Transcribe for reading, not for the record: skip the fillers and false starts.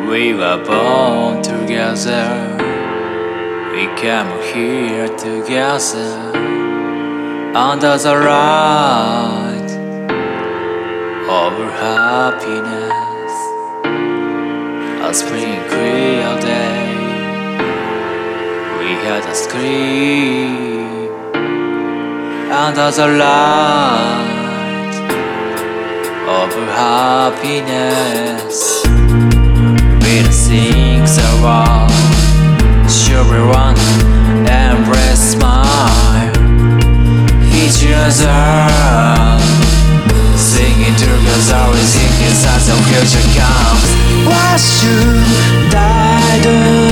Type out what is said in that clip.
We were born together, we came here together under the light of happiness. A spring clear day, we had a scream under the light of happiness. We'll sing the world, everyone embrace, smile each other, singing together. We think inside the future comes. What should I do?